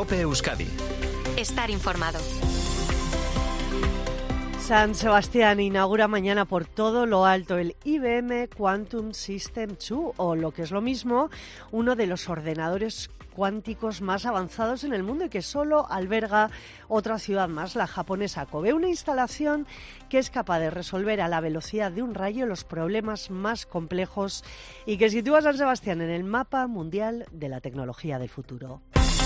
COPE Euskadi. Estar informado. San Sebastián inaugura mañana por todo lo alto el IBM Quantum System 2, o lo que es lo mismo, uno de los ordenadores cuánticos más avanzados en el mundo y que solo alberga otra ciudad más, la japonesa Kobe. Una instalación que es capaz de resolver a la velocidad de un rayo los problemas más complejos y que sitúa a San Sebastián en el mapa mundial de la tecnología del futuro.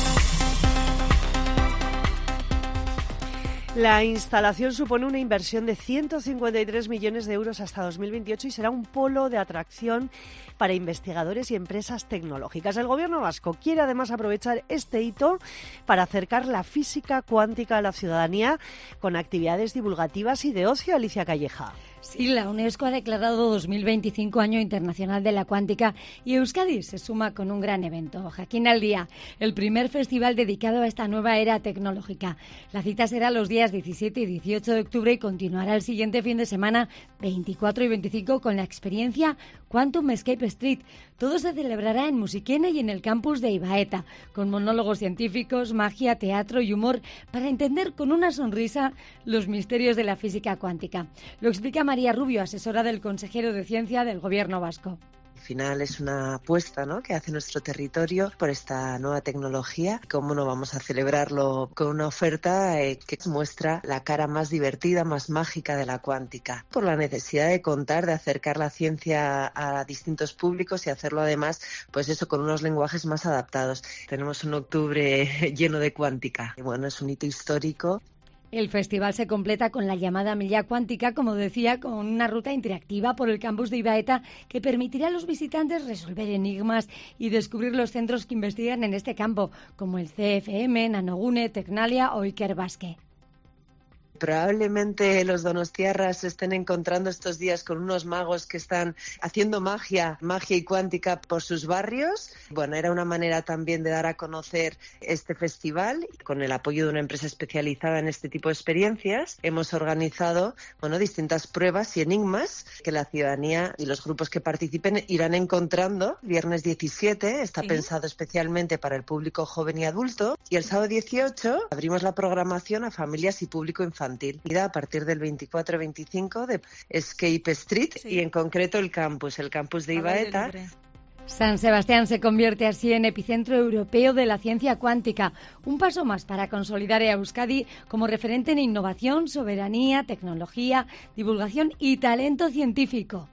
La instalación supone una inversión de 153 millones de euros hasta 2028 y será un polo de atracción para investigadores y empresas tecnológicas. El Gobierno vasco quiere además aprovechar este hito para acercar la física cuántica a la ciudadanía con actividades divulgativas y de ocio. Alicia Calleja. Sí, la UNESCO ha declarado 2025 Año Internacional de la Cuántica y Euskadi se suma con un gran evento. Jaquín al Día, el primer festival dedicado a esta nueva era tecnológica. La cita será los días 17 y 18 de octubre y continuará el siguiente fin de semana, 24 y 25, con la experiencia Quantum Escape Street. Todo se celebrará en Musiquena y en el campus de Ibaeta, con monólogos científicos, magia, teatro y humor para entender con una sonrisa los misterios de la física cuántica. Lo explica María Rubio, asesora del consejero de Ciencia del Gobierno vasco. Al final es una apuesta, ¿no?, que hace nuestro territorio por esta nueva tecnología. ¿Cómo no vamos a celebrarlo con una oferta que muestra la cara más divertida, más mágica de la cuántica? Por la necesidad de contar, de acercar la ciencia a distintos públicos y hacerlo además, pues eso, con unos lenguajes más adaptados. Tenemos un octubre lleno de cuántica. Bueno, es un hito histórico. El festival se completa con la llamada Milla Cuántica, como decía, con una ruta interactiva por el campus de Ibaeta que permitirá a los visitantes resolver enigmas y descubrir los centros que investigan en este campo, como el CFM, Nanogune, Tecnalia o Iker Basque. Probablemente los donostiarras se estén encontrando estos días con unos magos que están haciendo magia y cuántica por sus barrios. Bueno, era una manera también de dar a conocer este festival. Con el apoyo de una empresa especializada en este tipo de experiencias, hemos organizado, distintas pruebas y enigmas que la ciudadanía y los grupos que participen irán encontrando. Viernes 17 está pensado especialmente para el público joven y adulto, y el sábado 18 abrimos la programación a familias y público infantil. A partir del 24-25 de Escape Street y en concreto el campus de Ibaeta. San Sebastián se convierte así en epicentro europeo de la ciencia cuántica, un paso más para consolidar a Euskadi como referente en innovación, soberanía, tecnología, divulgación y talento científico.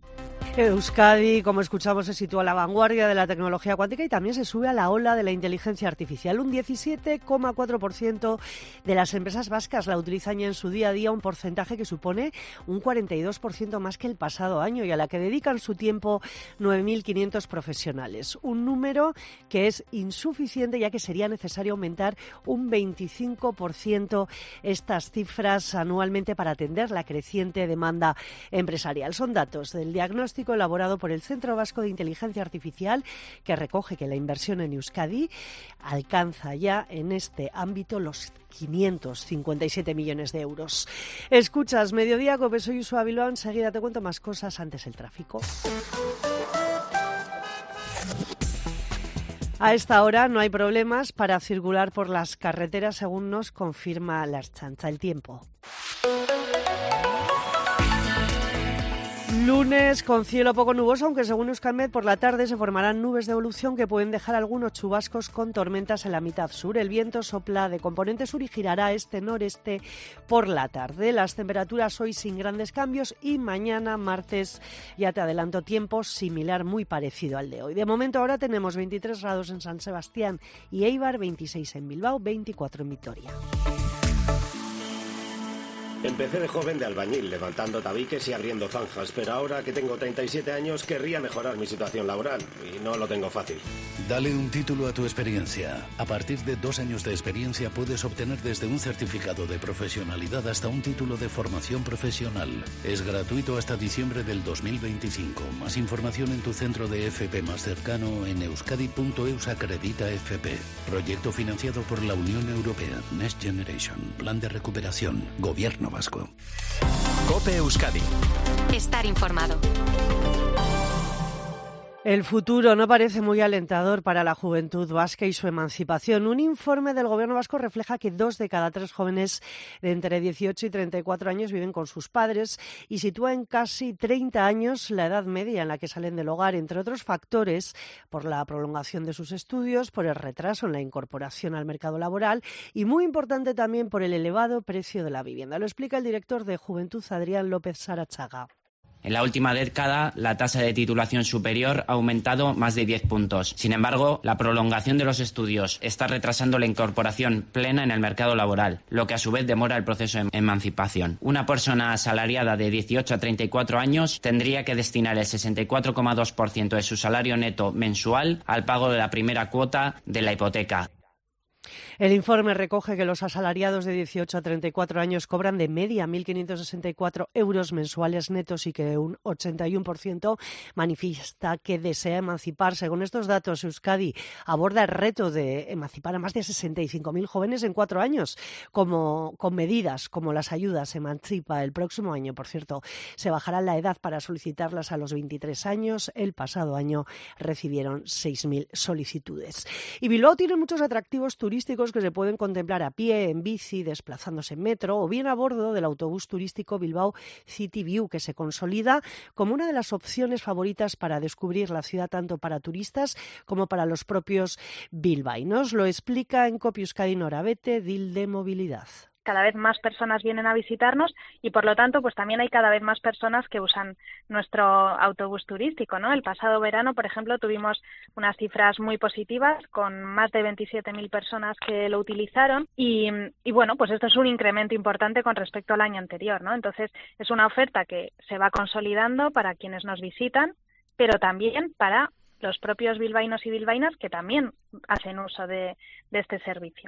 Euskadi, como escuchamos, se sitúa a la vanguardia de la tecnología cuántica y también se sube a la ola de la inteligencia artificial. Un 17,4% de las empresas vascas la utilizan ya en su día a día, un porcentaje que supone un 42% más que el pasado año y a la que dedican su tiempo 9.500 profesionales. Un número que es insuficiente, ya que sería necesario aumentar un 25% estas cifras anualmente para atender la creciente demanda empresarial. Son datos del diagnóstico elaborado por el Centro Vasco de Inteligencia Artificial, que recoge que la inversión en Euskadi alcanza ya en este ámbito los 557 millones de euros. Escuchas Mediodía Cope, soy Usua Bilbao. Enseguida te cuento más cosas, antes el tráfico. A esta hora no hay problemas para circular por las carreteras, según nos confirma la Ertzaintza. El tiempo. Lunes con cielo poco nuboso, aunque según Euskalmet por la tarde se formarán nubes de evolución que pueden dejar algunos chubascos con tormentas en la mitad sur. El viento sopla de componente sur y girará este-noreste por la tarde. Las temperaturas hoy sin grandes cambios y mañana, martes, ya te adelanto, tiempo similar, muy parecido al de hoy. De momento ahora tenemos 23 grados en San Sebastián y Eibar, 26 en Bilbao, 24 en Vitoria. Empecé de joven de albañil, levantando tabiques y abriendo zanjas, pero ahora que tengo 37 años querría mejorar mi situación laboral y no lo tengo fácil. Dale un título a tu experiencia. A partir de 2 años de experiencia puedes obtener desde un certificado de profesionalidad hasta un título de formación profesional. Es gratuito hasta diciembre del 2025. Más información en tu centro de FP más cercano en euskadi.eus acredita FP. Proyecto financiado por la Unión Europea. Next Generation. Plan de recuperación. Gobierno vasco. COPE Euskadi. Estar informado. El futuro no parece muy alentador para la juventud vasca y su emancipación. Un informe del Gobierno vasco refleja que 2 de cada 3 jóvenes de entre 18 y 34 años viven con sus padres y sitúa en casi 30 años la edad media en la que salen del hogar, entre otros factores, por la prolongación de sus estudios, por el retraso en la incorporación al mercado laboral y, muy importante también, por el elevado precio de la vivienda. Lo explica el director de Juventud, Adrián López Sarachaga. En la última década, la tasa de titulación superior ha aumentado más de 10 puntos. Sin embargo, la prolongación de los estudios está retrasando la incorporación plena en el mercado laboral, lo que a su vez demora el proceso de emancipación. Una persona asalariada de 18 a 34 años tendría que destinar el 64,2% de su salario neto mensual al pago de la primera cuota de la hipoteca. El informe recoge que los asalariados de 18 a 34 años cobran de media 1.564 euros mensuales netos y que un 81% manifiesta que desea emanciparse. Con estos datos, Euskadi aborda el reto de emancipar a más de 65.000 jóvenes en 4 años, con medidas como las ayudas Emancipa. El próximo año, por cierto, se bajará la edad para solicitarlas a los 23 años. El pasado año recibieron 6.000 solicitudes. Y Bilbao tiene muchos atractivos turísticos que se pueden contemplar a pie, en bici, desplazándose en metro o bien a bordo del autobús turístico Bilbao City View, que se consolida como una de las opciones favoritas para descubrir la ciudad tanto para turistas como para los propios bilbaínos. Lo explica en COPE Euskadi Norabete, DIL de Movilidad. Cada vez más personas vienen a visitarnos y, por lo tanto, pues también hay cada vez más personas que usan nuestro autobús turístico, ¿no? El pasado verano, por ejemplo, tuvimos unas cifras muy positivas con más de 27.000 personas que lo utilizaron y bueno, pues esto es un incremento importante con respecto al año anterior, ¿no? Entonces, es una oferta que se va consolidando para quienes nos visitan, pero también para los propios bilbaínos y bilbaínas que también hacen uso de este servicio.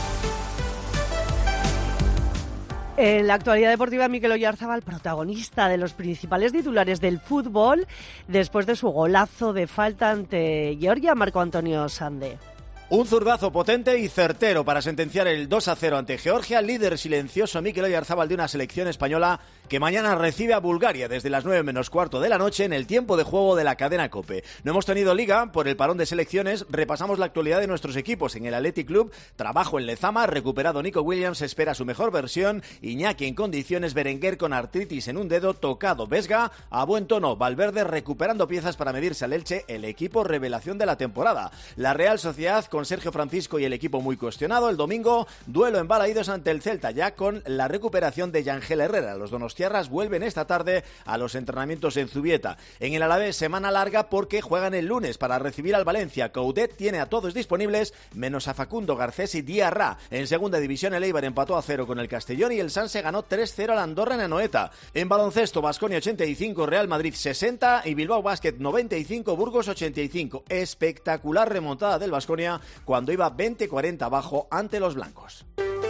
En la actualidad deportiva, Mikel Oyarzábal, protagonista de los principales titulares del fútbol, después de su golazo de falta ante Georgia, Marco Antonio Sande. Un zurdazo potente y certero para sentenciar el 2-0 ante Georgia, líder silencioso Mikel Oyarzábal de una selección española que mañana recibe a Bulgaria desde las 9 menos cuarto de la noche en el tiempo de juego de la cadena COPE. No hemos tenido liga por el parón de selecciones, repasamos la actualidad de nuestros equipos. En el Athletic Club, trabajo en Lezama, recuperado Nico Williams, espera su mejor versión, Iñaki en condiciones, Berenguer con artritis en un dedo, tocado Vesga, a buen tono, Valverde recuperando piezas para medirse al Elche, el equipo revelación de la temporada. La Real Sociedad con Sergio Francisco y el equipo muy cuestionado. El domingo, duelo en Balaídos ante el Celta, ya con la recuperación de Yangel Herrera. Los donostiarras vuelven esta tarde a los entrenamientos en Zubieta. En el Alavés, semana larga porque juegan el lunes para recibir al Valencia. Coudet tiene a todos disponibles, menos a Facundo Garcés y Diarra. En segunda división, el Eibar empató a 0 con el Castellón y el Sanse ganó 3-0 al Andorra en Anoeta. En baloncesto, Baskonia 85, Real Madrid 60 y Bilbao Basket 95, Burgos 85. Espectacular remontada del Baskonia cuando iba 20-40 abajo ante los blancos.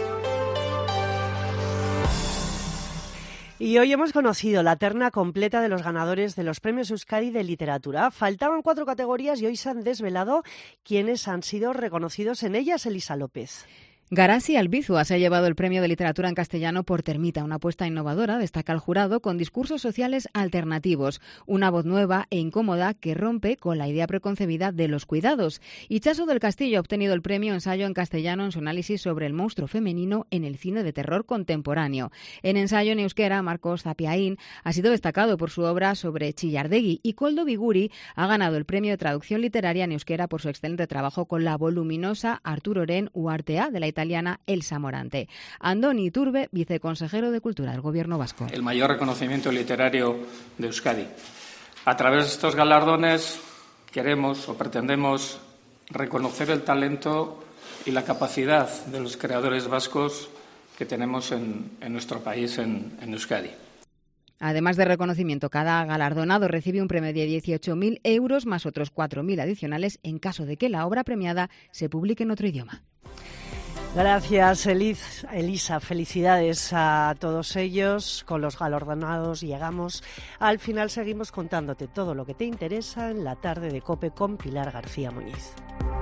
Y hoy hemos conocido la terna completa de los ganadores de los premios Euskadi de literatura. Faltaban 4 categorías y hoy se han desvelado quiénes han sido reconocidos en ellas. Elisa López. Garasi Albizua se ha llevado el premio de literatura en castellano por Termita, una apuesta innovadora, destaca el jurado, con discursos sociales alternativos, una voz nueva e incómoda que rompe con la idea preconcebida de los cuidados. Y Chaso del Castillo ha obtenido el premio Ensayo en castellano en su análisis sobre el monstruo femenino en el cine de terror contemporáneo. En ensayo en euskera, Marcos Zapiaín ha sido destacado por su obra sobre Chillardegui y Koldo Biguri ha ganado el premio de traducción literaria en euskera por su excelente trabajo con la voluminosa Arturoren Uartea de la italiana Elsa Morante. Andoni Iturbe, viceconsejero de Cultura del Gobierno vasco. El mayor reconocimiento literario de Euskadi. A través de estos galardones queremos o pretendemos reconocer el talento y la capacidad de los creadores vascos que tenemos en nuestro país, en Euskadi. Además de reconocimiento, cada galardonado recibe un premio de 18.000 euros más otros 4.000 adicionales en caso de que la obra premiada se publique en otro idioma. Gracias, Elisa. Felicidades a todos ellos. Con los galardonados llegamos al final. Seguimos contándote todo lo que te interesa en la tarde de COPE con Pilar García Muñiz.